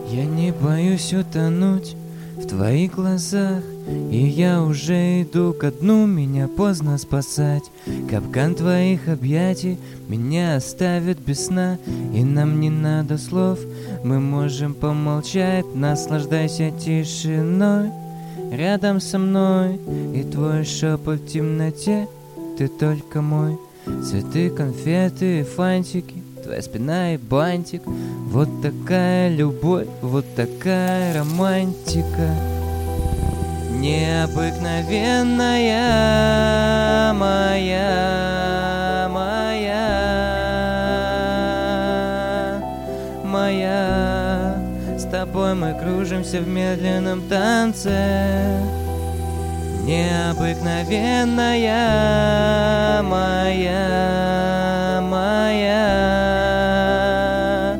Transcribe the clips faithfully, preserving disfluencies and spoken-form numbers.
Я не боюсь утонуть в твоих глазах, и я уже иду ко дну, меня поздно спасать. Капкан твоих объятий меня оставит без сна, и нам не надо слов, мы можем помолчать. Наслаждайся тишиной рядом со мной, и твой шепот в темноте, ты только мой. Цветы, конфеты, фантики, твоя спина и бантик. Вот такая любовь, вот такая романтика. Необыкновенная моя, моя, моя. С тобой мы кружимся в медленном танце. Необыкновенная моя, моя,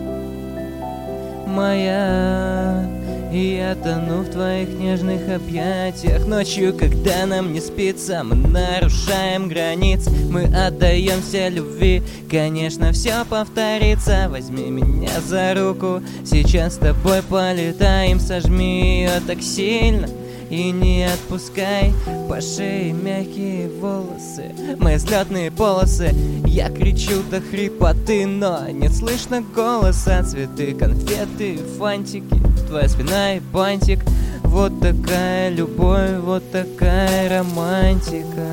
моя. И я тону в твоих нежных объятиях. Ночью, когда нам не спится, мы нарушаем границ, мы отдаемся любви. Конечно, все повторится. Возьми меня за руку, сейчас с тобой полетаем. Сожми ее так сильно и не отпускай. По шее мягкие волосы, мои взлетные полосы. Я кричу до хрипоты, но не слышно голоса. Цветы, конфеты, фантики, твоя спина и бантик. Вот такая любовь, вот такая романтика.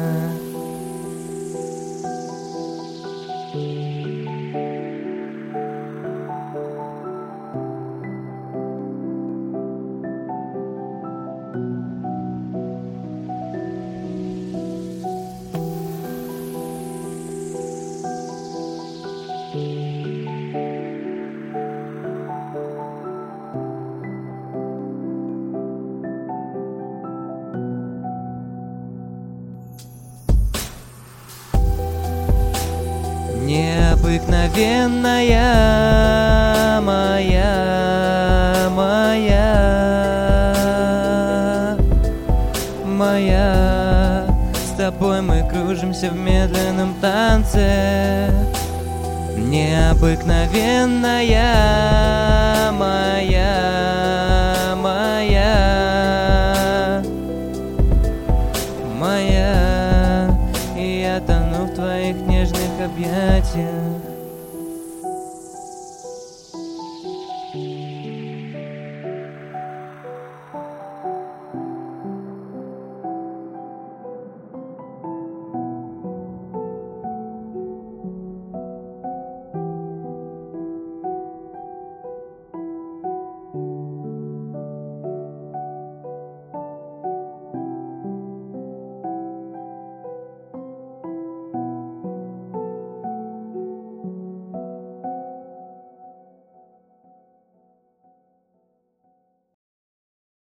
Необыкновенная моя, моя, моя. С тобой мы кружимся в медленном танце. Необыкновенная моя, моя, моя. И я тону в твоих нежных объятиях.